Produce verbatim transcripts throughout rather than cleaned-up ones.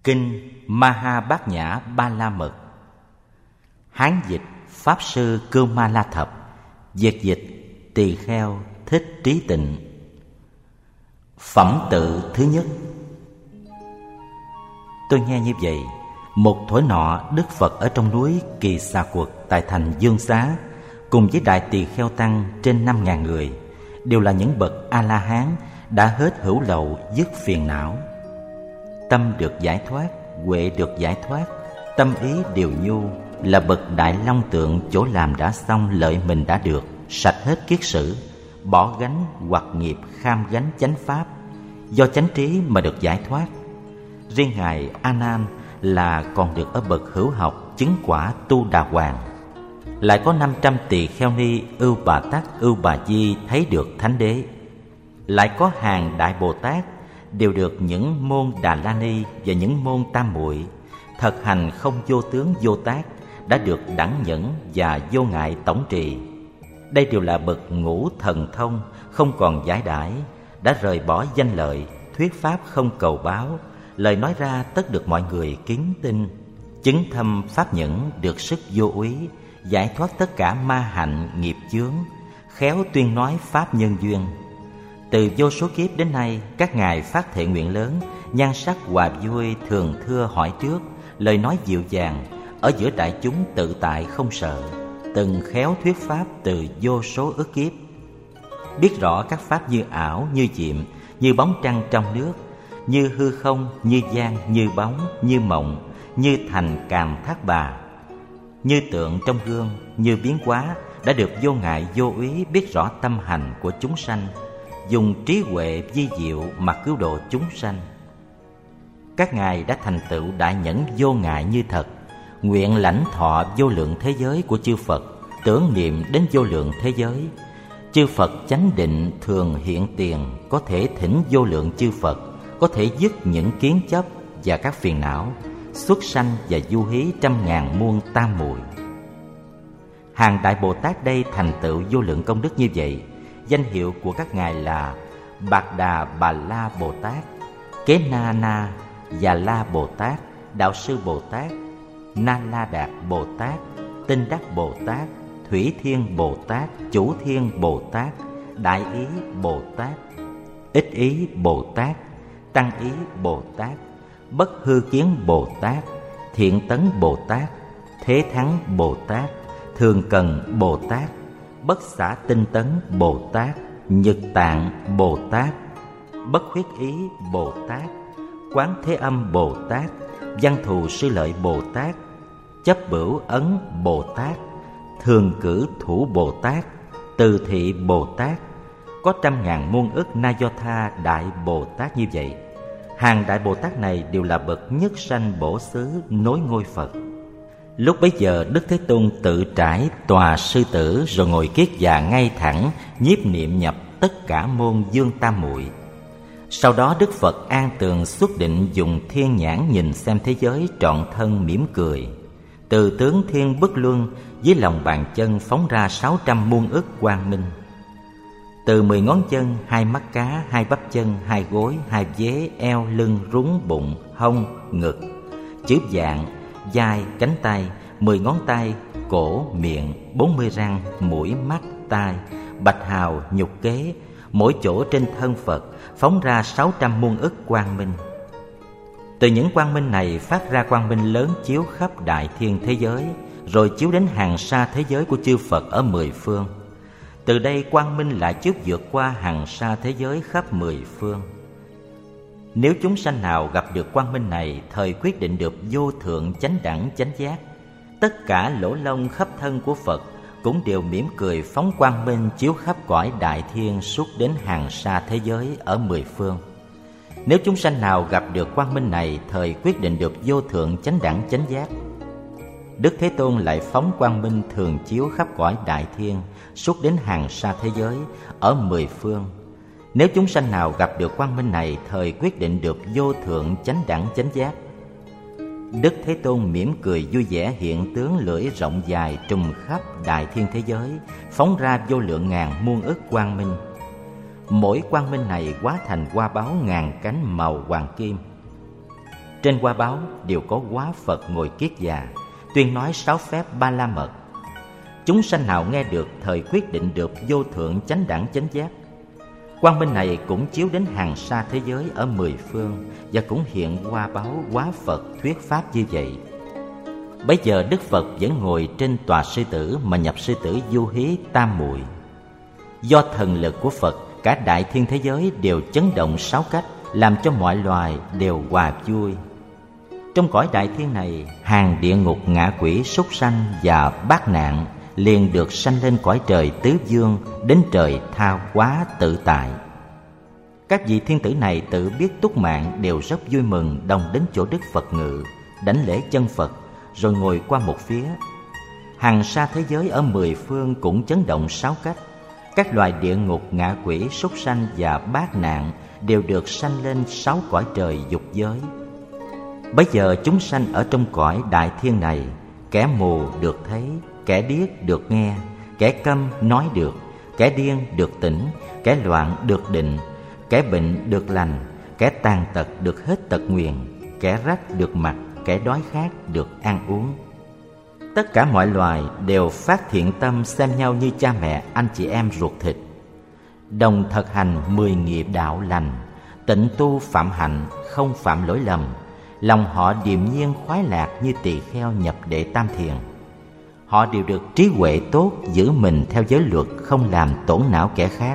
Kinh Maha Bát Nhã Ba La Mật. Hán dịch Pháp Sư Cưu Ma La Thập, việt dịch Tỳ Kheo Thích Trí Tịnh. Phẩm tự thứ nhất. Tôi nghe như vậy, một thổi nọ Đức Phật ở trong núi Kỳ Xà Quật tại thành Dương Xá, cùng với đại tỳ kheo tăng trên năm ngàn người, đều là những bậc A-la-hán đã hết hữu lậu dứt phiền não. Tâm được giải thoát, huệ được giải thoát, tâm ý điều nhu, là bậc đại long tượng chỗ làm đã xong, lợi mình đã được, sạch hết kiết sử, bỏ gánh hoặc nghiệp kham gánh chánh pháp, do chánh trí mà được giải thoát. Riêng ngài A Nan là còn được ở bậc hữu học chứng quả Tu Đà Hoàng. Lại có năm trăm tỳ kheo ni Ưu Bà Tắc, Ưu Bà Di thấy được Thánh Đế. Lại có hàng đại Bồ Tát đều được những môn Đà La Ni và những môn Tam Muội thật hành không vô tướng vô tác, đã được đẳng nhẫn và vô ngại tổng trì. Đây đều là bậc ngũ thần thông, không còn giải đãi, đã rời bỏ danh lợi, thuyết pháp không cầu báo, lời nói ra tất được mọi người kính tin, chứng thâm pháp nhẫn, được sức vô úy, giải thoát tất cả ma hạnh nghiệp chướng, khéo tuyên nói pháp nhân duyên. Từ vô số kiếp đến nay, các ngài phát thệ nguyện lớn, nhan sắc hòa vui, thường thưa hỏi trước, lời nói dịu dàng, ở giữa đại chúng tự tại không sợ, từng khéo thuyết pháp từ vô số ức kiếp. Biết rõ các pháp như ảo, như diệm, như bóng trăng trong nước, như hư không, như gian, như bóng, như mộng, như thành càm thác bà, như tượng trong gương, như biến hóa, đã được vô ngại vô úy biết rõ tâm hành của chúng sanh, dùng trí huệ vi diệu mà cứu độ chúng sanh. Các ngài đã thành tựu đại nhẫn vô ngại như thật, nguyện lãnh thọ vô lượng thế giới của chư Phật, tưởng niệm đến vô lượng thế giới. Chư Phật chánh định thường hiện tiền, có thể thỉnh vô lượng chư Phật, có thể dứt những kiến chấp và các phiền não, xuất sanh và du hí trăm ngàn muôn tam muội. Hàng đại Bồ Tát đây thành tựu vô lượng công đức như vậy. Danh hiệu của các ngài là Bạc Đà Bà La Bồ Tát, Kế Na Na Già La Bồ Tát, Đạo Sư Bồ Tát, Na La Đạt Bồ Tát, Tinh Đắc Bồ Tát, Thủy Thiên Bồ Tát, Chủ Thiên Bồ Tát, Đại Ý Bồ Tát, Ích Ý Bồ Tát, Tăng Ý Bồ Tát, Bất Hư Kiến Bồ Tát, Thiện Tấn Bồ Tát, Thế Thắng Bồ Tát, Thường Cần Bồ Tát, Bất Xả Tinh Tấn Bồ Tát, Nhật Tạng Bồ Tát, Bất Khuyết Ý Bồ Tát, Quán Thế Âm Bồ Tát, Văn Thù Sư Lợi Bồ Tát, Chấp Bửu Ấn Bồ Tát, Thường Cử Thủ Bồ Tát, Từ Thị Bồ Tát. Có trăm ngàn muôn ức Na Do Tha Đại Bồ Tát như vậy. Hàng đại Bồ Tát này đều là bậc nhất sanh bổ xứ nối ngôi Phật. Lúc bấy giờ Đức Thế Tôn tự trải tòa sư tử, rồi ngồi kiết già ngay thẳng, nhiếp niệm nhập tất cả môn dương tam muội. Sau đó Đức Phật an tường xuất định, dùng thiên nhãn nhìn xem thế giới, trọn thân mỉm cười. Từ tướng thiên bất luân, dưới lòng bàn chân phóng ra sáu trăm muôn ức quang minh. Từ mười ngón chân, hai mắt cá, hai bắp chân, hai gối, hai vế, eo, lưng, rúng, bụng, hông, ngực, chữ dạng, vai, cánh tay, mười ngón tay, cổ, miệng, bốn mươi răng, mũi, mắt, tai, bạch hào, nhục kế, mỗi chỗ trên thân Phật phóng ra sáu trăm muôn ức quang minh. Từ những quang minh này phát ra quang minh lớn chiếu khắp đại thiên thế giới, rồi chiếu đến hàng sa thế giới của chư Phật ở mười phương. Từ đây quang minh lại chiếu vượt qua hàng sa thế giới khắp mười phương. Nếu chúng sanh nào gặp được quang minh này, thời quyết định được vô thượng chánh đẳng chánh giác. Tất cả lỗ lông khắp thân của Phật cũng đều mỉm cười phóng quang minh chiếu khắp cõi đại thiên, suốt đến hàng sa thế giới ở mười phương. Nếu chúng sanh nào gặp được quang minh này, thời quyết định được vô thượng chánh đẳng chánh giác. Đức Thế Tôn lại phóng quang minh thường chiếu khắp cõi đại thiên, suốt đến hàng sa thế giới ở mười phương. Nếu chúng sanh nào gặp được quang minh này, thời quyết định được vô thượng chánh đẳng chánh giác. Đức Thế Tôn mỉm cười vui vẻ, hiện tướng lưỡi rộng dài trùm khắp đại thiên thế giới, phóng ra vô lượng ngàn muôn ức quang minh. Mỗi quang minh này hóa thành hoa báo ngàn cánh màu hoàng kim. Trên hoa báo đều có hóa Phật ngồi kiết già, tuyên nói sáu phép ba la mật. Chúng sanh nào nghe được, thời quyết định được vô thượng chánh đẳng chánh giác. Quang minh này cũng chiếu đến hàng xa thế giới ở mười phương, và cũng hiện hoa báo hóa Phật thuyết pháp như vậy. Bấy giờ Đức Phật vẫn ngồi trên tòa sư tử mà nhập sư tử Du Hí tam muội. Do thần lực của Phật, cả đại thiên thế giới đều chấn động sáu cách, làm cho mọi loài đều hòa vui. Trong cõi đại thiên này, hàng địa ngục ngạ quỷ súc sanh và bát nạn liền được sanh lên cõi trời tứ dương, đến trời tha hóa tự tại. Các vị thiên tử này tự biết túc mạng, đều rất vui mừng, đồng đến chỗ Đức Phật ngự, đảnh lễ chân Phật, rồi ngồi qua một phía. Hàng xa thế giới ở mười phương cũng chấn động sáu cách. Các loài địa ngục ngạ quỷ súc sanh và bát nạn đều được sanh lên sáu cõi trời dục giới. Bấy giờ chúng sanh ở trong cõi đại thiên này, kẻ mù được thấy, kẻ điếc được nghe, kẻ câm nói được, kẻ điên được tỉnh, kẻ loạn được định, kẻ bệnh được lành, kẻ tàn tật được hết tật nguyền, kẻ rách được mặc, kẻ đói khát được ăn uống. Tất cả mọi loài đều phát thiện tâm, xem nhau như cha mẹ, anh chị em ruột thịt, đồng thực hành mười nghiệp đạo lành, tịnh tu phạm hạnh, không phạm lỗi lầm. Lòng họ điềm nhiên khoái lạc như tỳ kheo nhập đệ tam thiền. Họ đều được trí huệ tốt, giữ mình theo giới luật, không làm tổn não kẻ khác.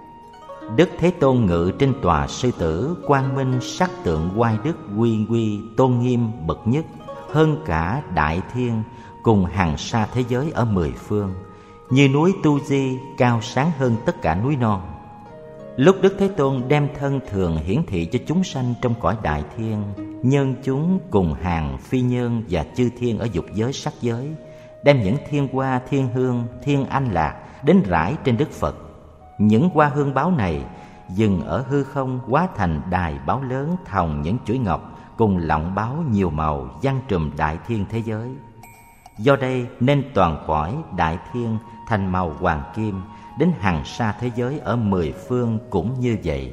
Đức Thế Tôn ngự trên tòa sư tử, quang minh sắc tượng oai đức, uy uy tôn nghiêm bậc nhất, hơn cả đại thiên cùng hàng xa thế giới ở mười phương, như núi Tu Di cao sáng hơn tất cả núi non. Lúc Đức Thế Tôn đem thân thường hiển thị cho chúng sanh trong cõi đại thiên, nhân chúng cùng hàng phi nhân và chư thiên ở dục giới sắc giới, đem những thiên hoa, thiên hương, thiên anh lạc đến rải trên Đức Phật. Những hoa hương báo này dừng ở hư không, hóa thành đài báo lớn thòng những chuỗi ngọc cùng lọng báo nhiều màu giăng trùm đại thiên thế giới. Do đây nên toàn cõi đại thiên thành màu hoàng kim, đến hàng xa thế giới ở mười phương cũng như vậy.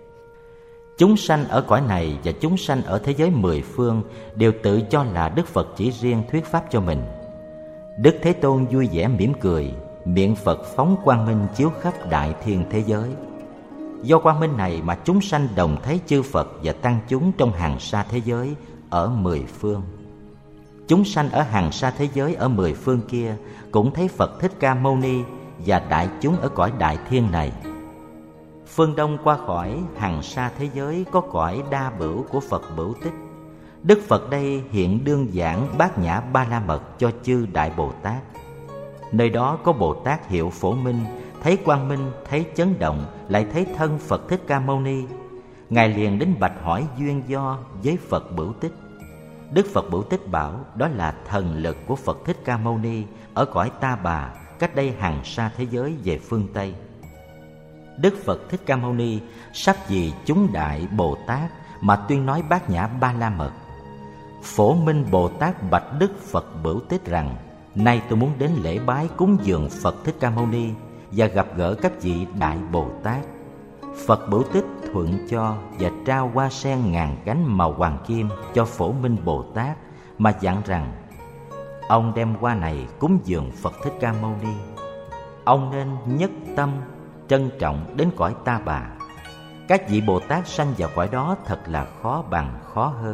Chúng sanh ở cõi này và chúng sanh ở thế giới mười phương đều tự cho là Đức Phật chỉ riêng thuyết pháp cho mình. Đức Thế Tôn vui vẻ mỉm cười, miệng Phật phóng quang minh chiếu khắp đại thiên thế giới. Do quang minh này mà chúng sanh đồng thấy chư Phật và tăng chúng trong hàng xa thế giới ở mười phương. Chúng sanh ở hàng xa thế giới ở mười phương kia cũng thấy Phật Thích Ca Mâu Ni và đại chúng ở cõi đại thiên này. Phương Đông qua khỏi hàng xa thế giới có cõi đa bửu của Phật Bửu Tích. Đức Phật đây hiện đương giảng bát nhã ba la mật cho chư Đại Bồ Tát. Nơi đó có Bồ Tát hiệu Phổ Minh, thấy quang minh, thấy chấn động, lại thấy thân Phật Thích Ca Mâu Ni. Ngài liền đến bạch hỏi duyên do với Phật Bửu Tích. Đức Phật Bửu Tích bảo đó là thần lực của Phật Thích Ca Mâu Ni ở cõi Ta Bà, cách đây hàng xa thế giới về phương Tây. Đức Phật Thích Ca Mâu Ni sắp vì chúng Đại Bồ Tát mà tuyên nói bát nhã ba la mật. Phổ Minh Bồ Tát bạch Đức Phật Bửu Tích rằng: nay tôi muốn đến lễ bái cúng dường Phật Thích Ca Mâu Ni và gặp gỡ các vị Đại Bồ Tát. Phật Bửu Tích thuận cho và trao hoa sen ngàn cánh màu hoàng kim cho Phổ Minh Bồ Tát, mà dặn rằng: ông đem hoa này cúng dường Phật Thích Ca Mâu Ni, ông nên nhất tâm trân trọng đến cõi Ta Bà. Các vị Bồ Tát sanh vào cõi đó thật là khó bằng khó hơn.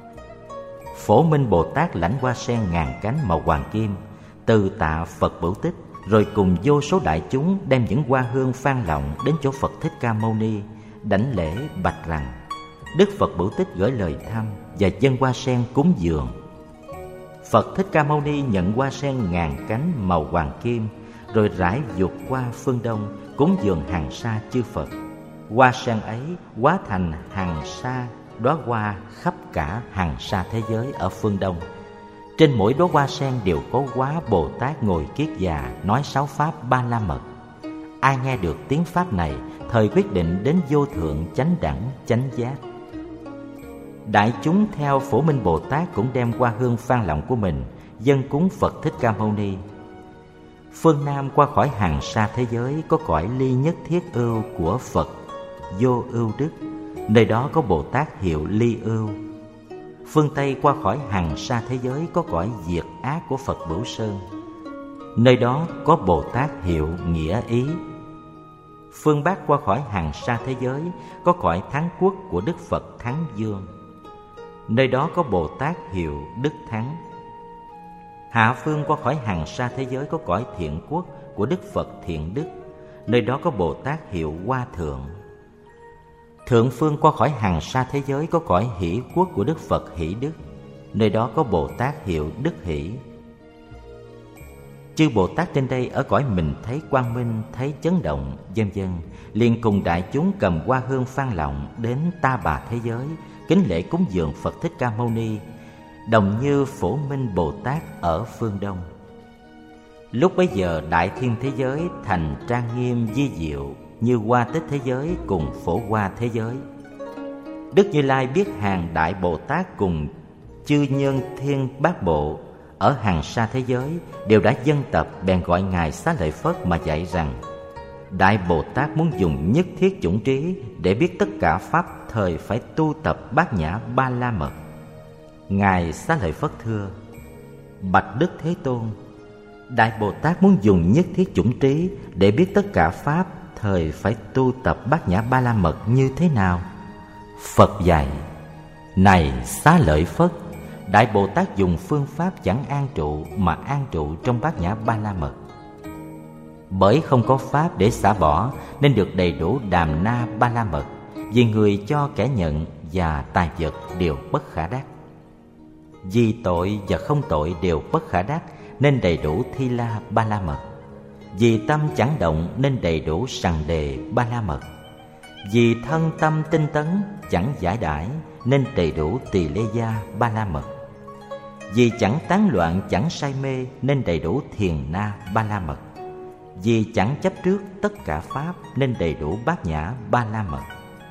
Phổ Minh Bồ Tát lãnh hoa sen ngàn cánh màu hoàng kim từ tạ Phật Bửu Tích, rồi cùng vô số đại chúng đem những hoa hương phan lọng đến chỗ Phật Thích Ca Mâu Ni, đảnh lễ bạch rằng: Đức Phật Bửu Tích gửi lời thăm và dâng hoa sen cúng dường. Phật Thích Ca Mâu Ni nhận hoa sen ngàn cánh màu hoàng kim, rồi rải dục qua phương Đông cúng dường hàng xa chư Phật. Hoa sen ấy hóa thành hàng xa đóa hoa khắp cả hàng xa thế giới ở phương Đông. Trên mỗi đóa hoa sen đều có hóa Bồ Tát ngồi kiết già nói sáu pháp ba la mật. Ai nghe được tiếng pháp này, thời quyết định đến vô thượng chánh đẳng chánh giác. Đại chúng theo Phổ Minh Bồ Tát cũng đem hoa hương phan lọng của mình dâng cúng Phật Thích Ca Mâu Ni. Phương Nam qua khỏi hàng xa thế giới có cõi ly nhất thiết ưu của Phật Vô Ưu Đức, nơi đó có Bồ Tát hiệu Ly Ưu. Phương Tây qua khỏi hằng sa thế giới có cõi diệt ác của Phật Bửu Sơn. Nơi đó có Bồ Tát hiệu Nghĩa Ý. Phương Bắc qua khỏi hằng sa thế giới có cõi Thắng Quốc của Đức Phật Thắng Dương. Nơi đó có Bồ Tát hiệu Đức Thắng. Hạ phương qua khỏi hằng sa thế giới có cõi Thiện Quốc của Đức Phật Thiện Đức. Nơi đó có Bồ Tát hiệu Hoa Thượng. Thượng phương qua khỏi hằng sa thế giới có cõi Hỷ Quốc của Đức Phật Hỷ Đức. Nơi đó có Bồ Tát hiệu Đức Hỷ. Chư Bồ Tát trên đây ở cõi mình thấy quang minh, thấy chấn động, vân vân, liền cùng đại chúng cầm hoa hương phan lòng đến Ta Bà thế giới, kính lễ cúng dường Phật Thích Ca Mâu Ni, đồng như Phổ Minh Bồ Tát ở phương Đông. Lúc bấy giờ đại thiên thế giới thành trang nghiêm vi diệu như Hoa Tích thế giới cùng Phổ Hoa thế giới. Đức Như Lai biết hàng đại Bồ Tát cùng chư nhân thiên bát bộ ở hằng sa thế giới đều đã dân tập, bèn gọi ngài Xá Lợi Phất mà dạy rằng: Đại Bồ Tát muốn dùng nhất thiết chủng trí để biết tất cả pháp, thời phải tu tập Bát Nhã Ba La Mật. Ngài Xá Lợi Phất thưa: Bạch Đức Thế Tôn, Đại Bồ Tát muốn dùng nhất thiết chủng trí để biết tất cả pháp, thời phải tu tập Bát Nhã Ba La Mật như thế nào? Phật dạy: Này Xá Lợi Phất, Đại Bồ Tát dùng phương pháp chẳng an trụ mà an trụ trong Bát Nhã Ba La Mật. Bởi không có pháp để xả bỏ nên được đầy đủ Đàm Na Ba La Mật, vì người cho kẻ nhận và tài vật đều bất khả đắc. Vì tội và không tội đều bất khả đắc nên đầy đủ Thi La Ba La Mật. Vì tâm chẳng động nên đầy đủ Sằng Đề Ba La Mật. Vì thân tâm tinh tấn chẳng giải đãi nên đầy đủ Tỳ Lê Gia Ba La Mật. Vì chẳng tán loạn chẳng say mê nên đầy đủ Thiền Na Ba La Mật. Vì chẳng chấp trước tất cả pháp nên đầy đủ Bát Nhã Ba La Mật.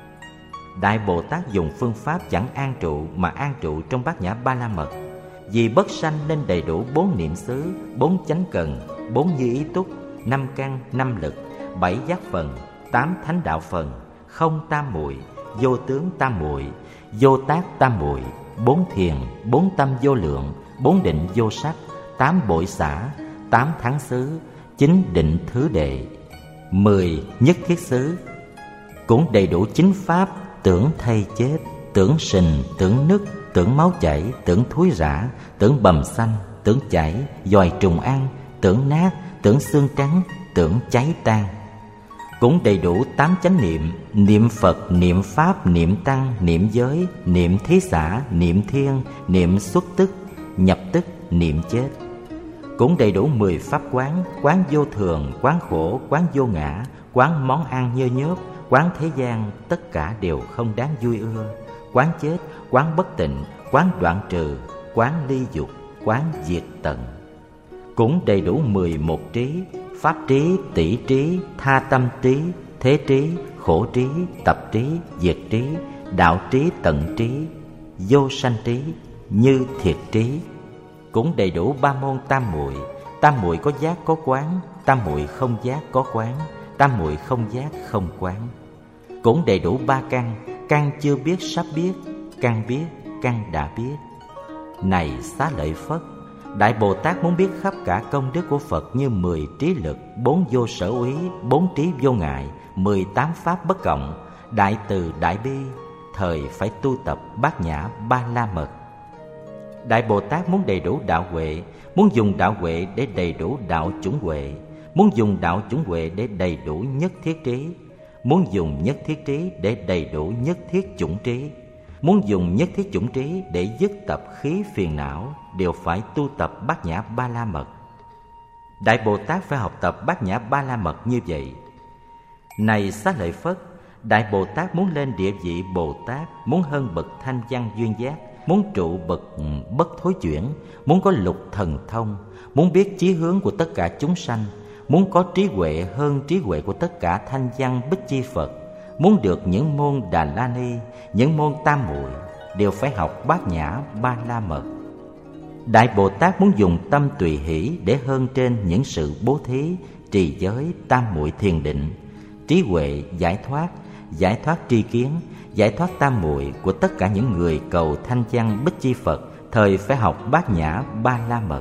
Đại Bồ Tát dùng phương pháp chẳng an trụ mà an trụ trong Bát Nhã Ba La Mật. Vì bất sanh nên đầy đủ bốn niệm xứ, bốn chánh cần, bốn như ý túc, năm căn, năm lực, bảy giác phần, tám thánh đạo phần, không tam muội, vô tướng tam muội, vô tác tam muội, bốn thiền, bốn tâm vô lượng, bốn định vô sắc, tám bội xả, tám thắng xứ, chín định thứ đệ, mười nhất thiết xứ. Cũng đầy đủ chính pháp: tưởng thay chết, tưởng sình, tưởng nứt, tưởng máu chảy, tưởng thúi rã, tưởng bầm xanh, tưởng chảy, dòi trùng ăn, tưởng nát, tưởng xương trắng, tưởng cháy tan. Cũng đầy đủ tám chánh niệm: niệm Phật, niệm Pháp, niệm Tăng, niệm giới, niệm thí xã, niệm thiên, niệm xuất tức, nhập tức, niệm chết. Cũng đầy đủ mười pháp quán: quán vô thường, quán khổ, quán vô ngã, quán món ăn nhơ nhớp, quán thế gian tất cả đều không đáng vui ưa, quán chết, quán bất tịnh, quán đoạn trừ, quán ly dục, quán diệt tận. Cũng đầy đủ mười một trí: pháp trí, tỷ trí, tha tâm trí, thế trí, khổ trí, tập trí, diệt trí, đạo trí, tận trí, vô sanh trí, như thiệt trí. Cũng đầy đủ ba môn tam muội: tam muội có giác có quán, tam muội không giác có quán, tam muội không giác không quán. Cũng đầy đủ ba căn: căn chưa biết sắp biết, căn biết, căn đã biết. Này Xá Lợi Phất, Đại Bồ Tát muốn biết khắp cả công đức của Phật như mười trí lực, bốn vô sở úy, bốn trí vô ngại, mười tám pháp bất cộng, đại từ đại bi, thời phải tu tập Bát Nhã Ba La Mật. Đại Bồ Tát muốn đầy đủ đạo huệ, muốn dùng đạo huệ để đầy đủ đạo chủng huệ, muốn dùng đạo chủng huệ để đầy đủ nhất thiết trí, muốn dùng nhất thiết trí để đầy đủ nhất thiết chủng trí, muốn dùng nhất thiết chủng trí để dứt tập khí phiền não, đều phải tu tập Bát Nhã Ba La Mật. Đại Bồ Tát phải học tập Bát Nhã Ba La Mật như vậy. Này Xá Lợi Phất, Đại Bồ Tát muốn lên địa vị Bồ Tát, muốn hơn bậc thanh văn duyên giác, muốn trụ bậc bất thối chuyển, muốn có lục thần thông, muốn biết chí hướng của tất cả chúng sanh, muốn có trí huệ hơn trí huệ của tất cả thanh văn Bích Chi Phật, muốn được những môn Đà La Ni, những môn tam muội, đều phải học Bát Nhã Ba La Mật. Đại Bồ Tát muốn dùng tâm tùy hỷ để hơn trên những sự bố thí, trì giới, tam muội thiền định, trí huệ giải thoát, giải thoát tri kiến, giải thoát tam muội của tất cả những người cầu thanh văn Bích Chi Phật thời phải học Bát Nhã Ba La Mật.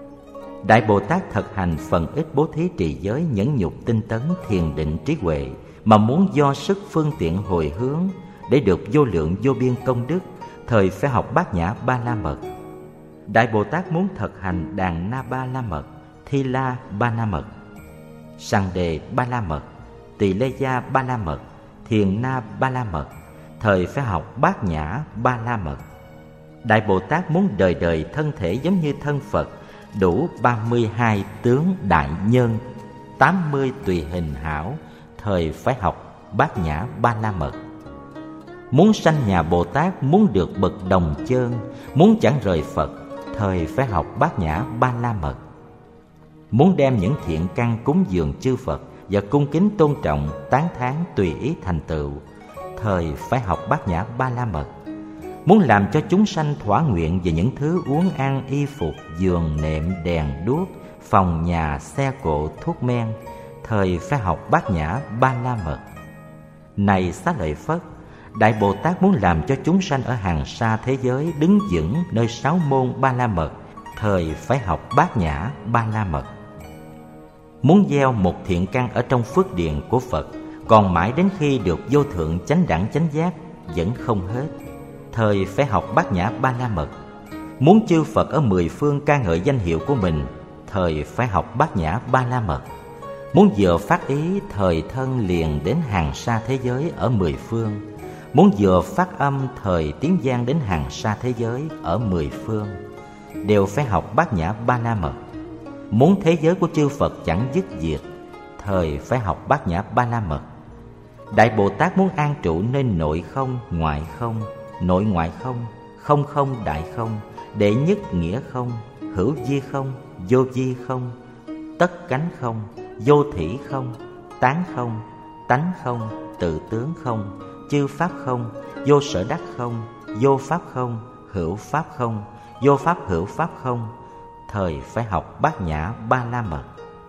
Đại Bồ Tát thực hành phần ít bố thí trì giới, nhẫn nhục, tinh tấn, thiền định, trí huệ, mà muốn do sức phương tiện hồi hướng để được vô lượng vô biên công đức, thời phải học Bát Nhã Ba La Mật. Đại Bồ Tát muốn thực hành Đàn Na Ba La Mật, Thi La Ba La Mật, Sằng Đề Ba La Mật, Tỳ Lê Gia Ba La Mật, Thiền Na Ba La Mật, thời phải học Bát Nhã Ba La Mật. Đại Bồ Tát muốn đời đời thân thể giống như thân Phật, đủ ba mươi hai tướng đại nhân, tám mươi tùy hình hảo, thời phải học Bát Nhã Ba La Mật. Muốn sanh nhà Bồ Tát, muốn được bậc đồng chơn, muốn chẳng rời Phật, thời phải học Bát Nhã Ba La Mật. Muốn đem những thiện căn cúng dường chư Phật và cung kính tôn trọng, tán thán tùy ý thành tựu, thời phải học Bát Nhã Ba La Mật. Muốn làm cho chúng sanh thỏa nguyện về những thứ uống ăn, y phục, giường, nệm, đèn, đuốc, phòng nhà, xe cộ, thuốc men, thời phải học Bát Nhã Ba La Mật. Này Xá Lợi Phất, Đại Bồ Tát muốn làm cho chúng sanh ở hàng xa thế giới đứng vững nơi sáu môn Ba La Mật, thời phải học Bát Nhã Ba La Mật. Muốn gieo một thiện căn ở trong phước điền của Phật, còn mãi đến khi được vô thượng chánh đẳng chánh giác vẫn không hết, thời phải học Bát Nhã Ba La Mật. Muốn chư Phật ở mười phương ca ngợi danh hiệu của mình, thời phải học Bát Nhã Ba La Mật. Muốn vừa phát ý, thời thân liền đến hàng xa thế giới ở mười phương. Muốn vừa phát âm, thời tiếng vang đến hàng xa thế giới ở mười phương, đều phải học Bát Nhã Ba La Mật. Muốn thế giới của chư Phật chẳng dứt diệt, thời phải học Bát Nhã Ba La Mật. Đại Bồ Tát muốn an trụ nơi nội không, ngoại không, nội ngoại không, không không đại không, đệ nhất nghĩa không, hữu vi không, vô vi không, tất cánh không, vô thỉ không, tán không, tánh không, tự tướng không, chư pháp không, vô sở đắc không, vô pháp không, hữu pháp không, vô pháp hữu pháp không, thời phải học Bát Nhã Ba La Mật.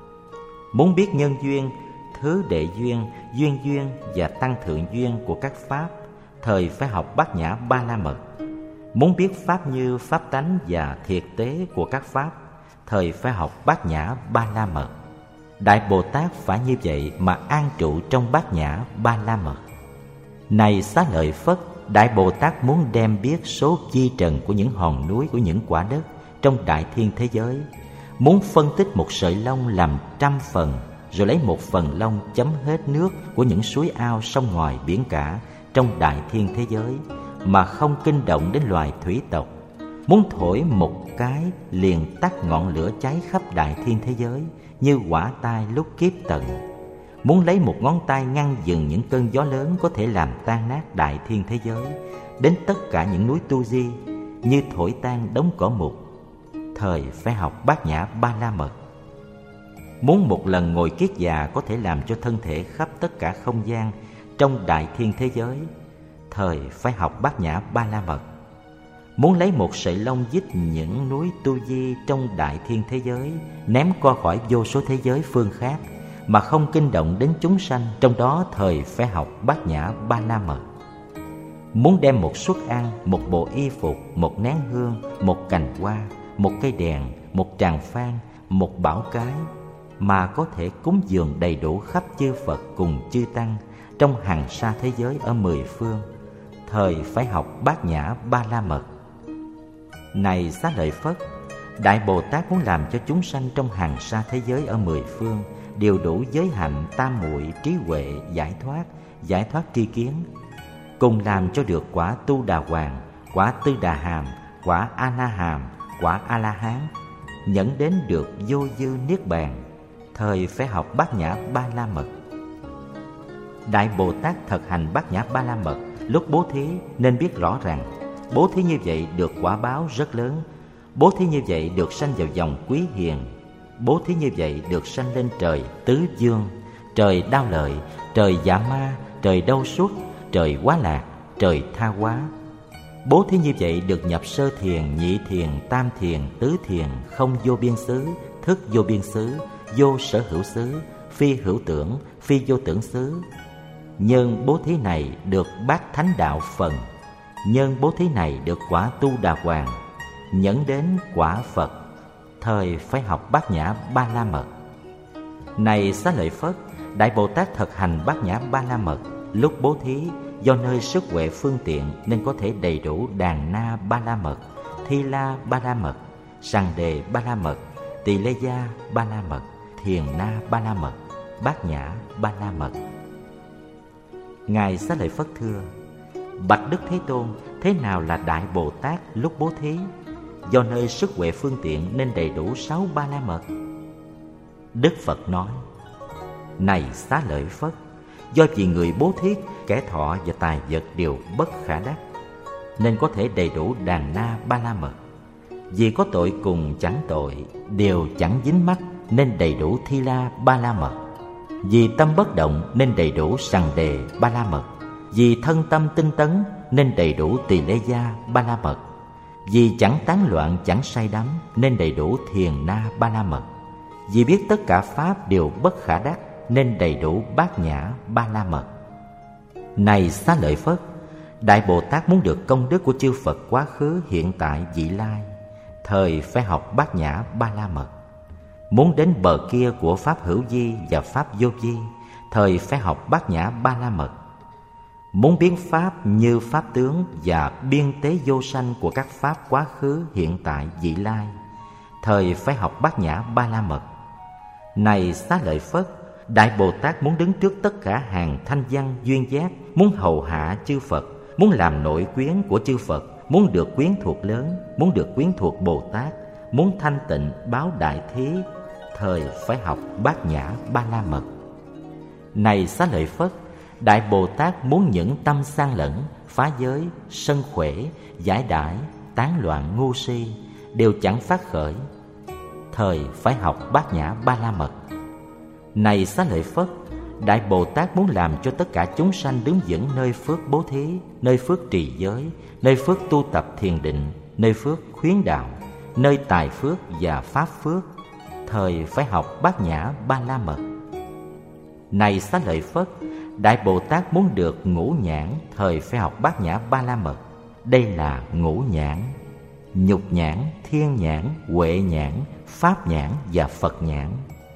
Muốn biết nhân duyên, thứ đệ duyên, duyên duyên và tăng thượng duyên của các pháp, thời phải học Bát Nhã Ba La Mật. Muốn biết pháp như, pháp tánh và thiệt tế của các pháp, thời phải học Bát Nhã Ba La Mật. Đại Bồ Tát phải như vậy mà an trụ trong Bát Nhã Ba La Mật. Này Xá Lợi Phất, Đại Bồ Tát muốn đem biết số chi trần của những hòn núi, của những quả đất trong đại thiên thế giới. Muốn phân tích một sợi lông làm trăm phần, rồi lấy một phần lông chấm hết nước của những suối ao, sông ngòi, biển cả trong đại thiên thế giới, mà không kinh động đến loài thủy tộc. Muốn thổi một cái liền tắt ngọn lửa cháy khắp đại thiên thế giới, như quả tai lúc kiếp tận. Muốn lấy một ngón tay ngăn dừng những cơn gió lớn có thể làm tan nát đại thiên thế giới, đến tất cả những núi Tu Di, như thổi tan đống cỏ mục, thời phải học Bát Nhã Ba La Mật. Muốn một lần ngồi kiết già có thể làm cho thân thể khắp tất cả không gian trong đại thiên thế giới, thời phải học Bát Nhã Ba La Mật. Muốn lấy một sợi lông dít những núi Tu Di trong đại thiên thế giới, ném qua khỏi vô số thế giới phương khác, mà không kinh động đến chúng sanh trong đó, thời phải học Bát Nhã Ba La Mật. Muốn đem một suất ăn, một bộ y phục, một nén hương, một cành hoa, một cây đèn, một tràng phan, một bảo cái, mà có thể cúng dường đầy đủ khắp chư Phật cùng chư Tăng trong hàng xa thế giới ở mười phương, thời phải học Bát Nhã Ba La Mật. Này Xá Lợi Phất, Đại Bồ Tát muốn làm cho chúng sanh trong hàng xa thế giới ở mười phương đều đủ giới hạnh, tam muội, trí huệ, giải thoát, giải thoát tri kiến, cùng làm cho được quả Tu Đà Hoàng, quả Tư Đà Hàm, quả A Na Hàm, quả A La Hán, nhẫn đến được vô dư niết bàn, thời phải học Bát Nhã Ba La Mật. Đại Bồ Tát thực hành Bát Nhã Ba La Mật lúc bố thí nên biết rõ rằng bố thí như vậy được quả báo rất lớn. Bố thí như vậy được sanh vào dòng quý hiền. Bố thí như vậy được sanh lên trời tứ dương, trời Đao Lợi, trời Dạ Ma, trời Đâu Xuất, trời Quá Lạc, trời Tha Hóa. Bố thí như vậy được nhập sơ thiền, nhị thiền, tam thiền, tứ thiền, không vô biên xứ, thức vô biên xứ, vô sở hữu xứ, phi hữu tưởng, phi vô tưởng xứ. nhân bố thí này được bát thánh đạo phần, nhân bố thí này được quả Tu Đà Hoàng, nhẫn đến quả Phật, thời phải học Bát Nhã Ba La Mật. Này Xá Lợi Phất, Đại Bồ Tát thực hành Bát Nhã Ba La Mật, lúc bố thí do nơi sức huệ phương tiện nên có thể đầy đủ Đàn Na Ba La Mật, Thi La Ba La Mật, Sằng Đề Ba La Mật, Tỳ Lê Gia Ba La Mật, Thiền Na Ba La Mật, Bát Nhã Ba La Mật. Ngài Xá Lợi Phất thưa: Bạch Đức Thế Tôn, thế nào là Đại Bồ Tát lúc bố thí? Do nơi sức huệ phương tiện nên đầy đủ sáu Ba La Mật. Đức Phật nói: Này Xá Lợi Phất, do vì người bố thí, kẻ thọ và tài vật đều bất khả đắc, nên có thể đầy đủ Đàn Na Ba La Mật. Vì có tội cùng chẳng tội, đều chẳng dính mắc, nên đầy đủ Thi La Ba La Mật. Vì tâm bất động nên đầy đủ Sằng Đề Ba La Mật. Vì thân tâm tinh tấn nên đầy đủ Tỳ Lê Gia Ba La Mật. Vì chẳng tán loạn chẳng say đắm nên đầy đủ Thiền Na Ba La Mật. Vì biết tất cả pháp đều bất khả đắc nên đầy đủ Bát Nhã Ba La Mật. Này Xá Lợi Phất, Đại Bồ Tát muốn được công đức của chư Phật quá khứ, hiện tại, vị lai, thời phải học Bát Nhã Ba La Mật. Muốn đến bờ kia của pháp hữu vi và pháp vô vi, thời phải học Bát Nhã Ba La Mật. Muốn biến pháp như pháp tướng và biên tế vô sanh của các pháp quá khứ, hiện tại, vị lai, thời phải học Bát Nhã Ba La Mật. Này Xá Lợi Phất, Đại Bồ Tát muốn đứng trước tất cả hàng thanh văn duyên giác, muốn hầu hạ chư Phật, muốn làm nội quyến của chư Phật, muốn được quyến thuộc lớn, muốn được quyến thuộc Bồ Tát, muốn thanh tịnh báo đại thí, thời phải học Bát Nhã Ba La Mật. Này Xá Lợi Phất, Đại Bồ Tát muốn những tâm sang lẫn, phá giới, sân khỏe, giải đãi, tán loạn ngu si, đều chẳng phát khởi, thời phải học Bát Nhã Ba La Mật. Này Xá Lợi Phất, Đại Bồ Tát muốn làm cho tất cả chúng sanh đứng vững nơi phước bố thí, nơi phước trì giới, nơi phước tu tập thiền định, nơi phước khuyến đạo, nơi tài phước và pháp phước, thời phải học Bát Nhã Ba La Mật. Này Xá Lợi Phất, Đại Bồ Tát muốn được ngũ nhãn, thời phải học Bát Nhã Ba La Mật. Đây là ngũ nhãn: nhục nhãn, thiên nhãn, huệ nhãn, pháp nhãn và Phật nhãn.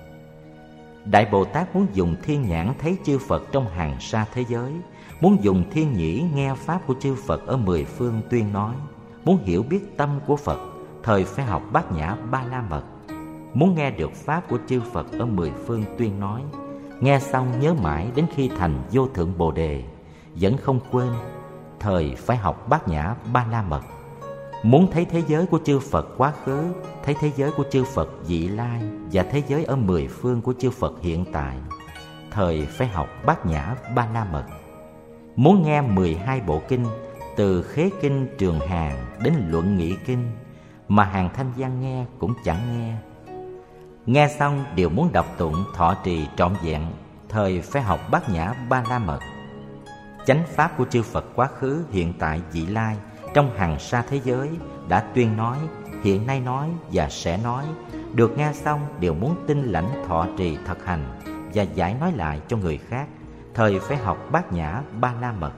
Đại Bồ Tát muốn dùng thiên nhãn thấy chư Phật trong hàng sa thế giới, muốn dùng thiên nhĩ nghe pháp của chư Phật ở mười phương tuyên nói, muốn hiểu biết tâm của Phật, thời phải học Bát Nhã Ba La Mật. Muốn nghe được pháp của chư Phật ở mười phương tuyên nói, nghe xong nhớ mãi đến khi thành vô thượng Bồ Đề, vẫn không quên, thời phải học Bát Nhã Ba La Mật. Muốn thấy thế giới của chư Phật quá khứ, thấy thế giới của chư Phật vị lai và thế giới ở mười phương của chư Phật hiện tại, thời phải học Bát Nhã Ba La Mật. Muốn nghe mười hai bộ kinh, từ Khế Kinh Trường Hàng đến Luận Nghị Kinh, mà hàng thanh văn nghe cũng chẳng nghe. Nghe xong đều muốn đọc tụng thọ trì trọn vẹn, thời phải học Bát Nhã Ba La Mật. Chánh pháp của chư Phật quá khứ, hiện tại, vị lai trong hàng sa thế giới đã tuyên nói, hiện nay nói và sẽ nói, được nghe xong đều muốn tin lãnh thọ trì thực hành và giải nói lại cho người khác, thời phải học Bát Nhã Ba La Mật.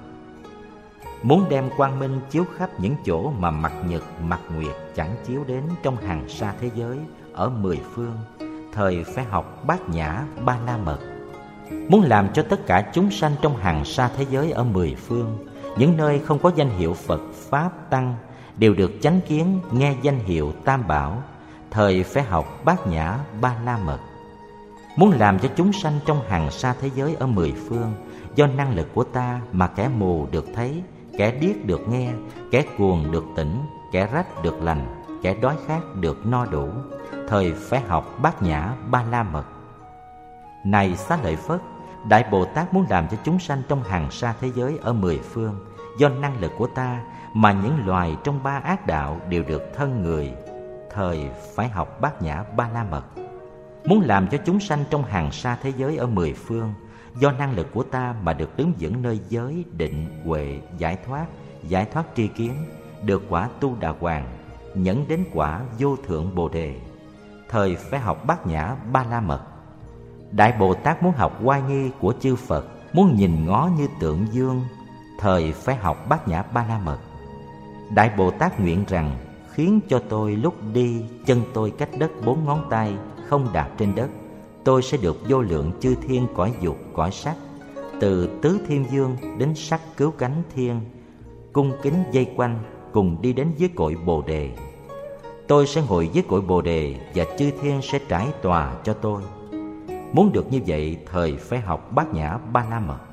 Muốn đem quang minh chiếu khắp những chỗ mà mặt nhật, mặt nguyệt chẳng chiếu đến trong hàng sa thế giới ở mười phương, thời phải học Bát Nhã Ba La Mật. Muốn làm cho tất cả chúng sanh trong hàng sa thế giới ở mười phương, những nơi không có danh hiệu Phật, Pháp, Tăng, đều được chánh kiến nghe danh hiệu Tam Bảo, thời phải học Bát Nhã Ba La Mật. Muốn làm cho chúng sanh trong hàng sa thế giới ở mười phương, do năng lực của ta mà kẻ mù được thấy, kẻ điếc được nghe, kẻ cuồng được tỉnh, kẻ rách được lành, kẻ đói khát được no đủ, thời phải học Bát Nhã Ba La Mật. Này Xá Lợi Phất, Đại Bồ Tát muốn làm cho chúng sanh trong hàng sa thế giới ở mười phương, do năng lực của ta mà những loài trong ba ác đạo đều được thân người, thời phải học Bát Nhã Ba La Mật. Muốn làm cho chúng sanh trong hàng sa thế giới ở mười phương, do năng lực của ta mà được đứng vững nơi giới, định, huệ, giải thoát, giải thoát tri kiến, được quả Tu Đà Hoàng, nhẫn đến quả vô thượng Bồ Đề, thời phải học Bát Nhã Ba La Mật. Đại Bồ Tát muốn học oai nghi của chư Phật, muốn nhìn ngó như tượng dương, thời phải học Bát Nhã Ba La Mật. Đại Bồ Tát nguyện rằng khiến cho tôi lúc đi chân tôi cách đất bốn ngón tay, không đạp trên đất, tôi sẽ được vô lượng chư thiên cõi dục cõi sắc, từ tứ thiên dương đến sắc cứu cánh thiên, cung kính dây quanh, cùng đi đến dưới cội Bồ Đề. Tôi sẽ ngồi dưới cội Bồ Đề và chư thiên sẽ trải tòa cho tôi. Muốn được như vậy, thời phải học Bát Nhã Ba La Mật.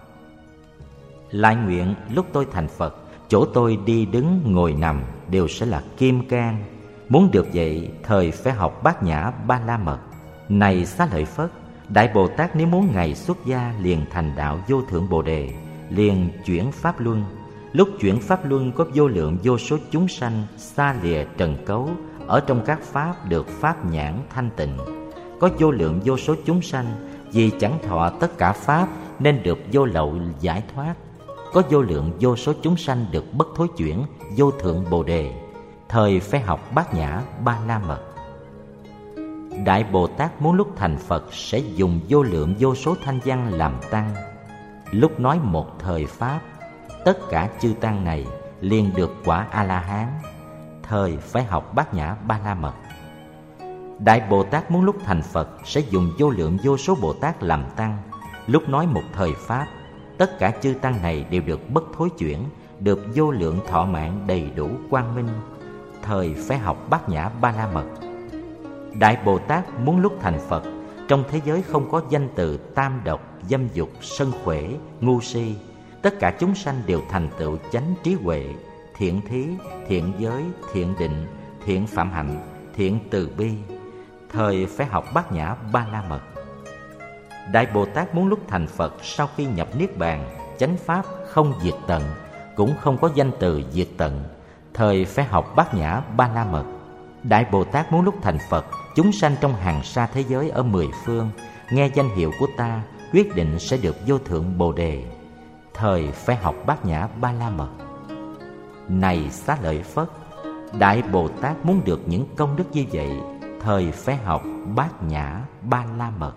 Lại nguyện lúc tôi thành Phật, chỗ tôi đi đứng ngồi nằm đều sẽ là kim cang. Muốn được vậy, thời phải học Bát Nhã Ba La Mật. Này Xá Lợi Phất, Đại Bồ Tát nếu muốn ngày xuất gia liền thành đạo vô thượng Bồ Đề, liền chuyển pháp luân. Lúc chuyển pháp luân có vô lượng vô số chúng sanh xa lìa trần cấu, ở trong các pháp được pháp nhãn thanh tịnh. Có vô lượng vô số chúng sanh vì chẳng thọ tất cả pháp nên được vô lậu giải thoát. Có vô lượng vô số chúng sanh được bất thối chuyển, vô thượng Bồ Đề, thời phải học Bát Nhã Ba La Mật. Đại Bồ Tát muốn lúc thành Phật sẽ dùng vô lượng vô số thanh văn làm tăng. Lúc nói một thời pháp, tất cả chư tăng này liền được quả A-la-hán, thời phải học Bát Nhã Ba La Mật. Đại Bồ Tát muốn lúc thành Phật sẽ dùng vô lượng vô số Bồ Tát làm tăng. Lúc nói một thời pháp, tất cả chư tăng này đều được bất thối chuyển, được vô lượng thọ mạng đầy đủ quang minh, thời phải học Bát Nhã Ba La Mật. Đại Bồ Tát muốn lúc thành Phật, trong thế giới không có danh từ tam độc, dâm dục, sân khỏe, ngu si, tất cả chúng sanh đều thành tựu chánh trí huệ, thiện thí, thiện giới, thiện định, thiện phạm hạnh, thiện từ bi, thời phải học Bát Nhã Ba La Mật. Đại Bồ Tát muốn lúc thành Phật sau khi nhập niết bàn, chánh pháp không diệt tận, cũng không có danh từ diệt tận, thời phải học Bát Nhã Ba La Mật. Đại Bồ Tát muốn lúc thành Phật, chúng sanh trong hàng sa thế giới ở mười phương nghe danh hiệu của ta, quyết định sẽ được vô thượng Bồ Đề, thời phải học Bát Nhã Ba La Mật. Này Xá Lợi Phất, Đại Bồ Tát muốn được những công đức như vậy, thời phải học Bát Nhã Ba La Mật.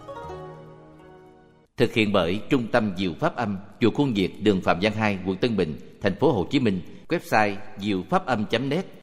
Thực hiện bởi Trung tâm Diệu Pháp Âm, chùa Khuôn Việt, đường Phạm Văn hai, quận Tân Bình, thành phố Hồ Chí Minh. Website diệu pháp âm chấm net.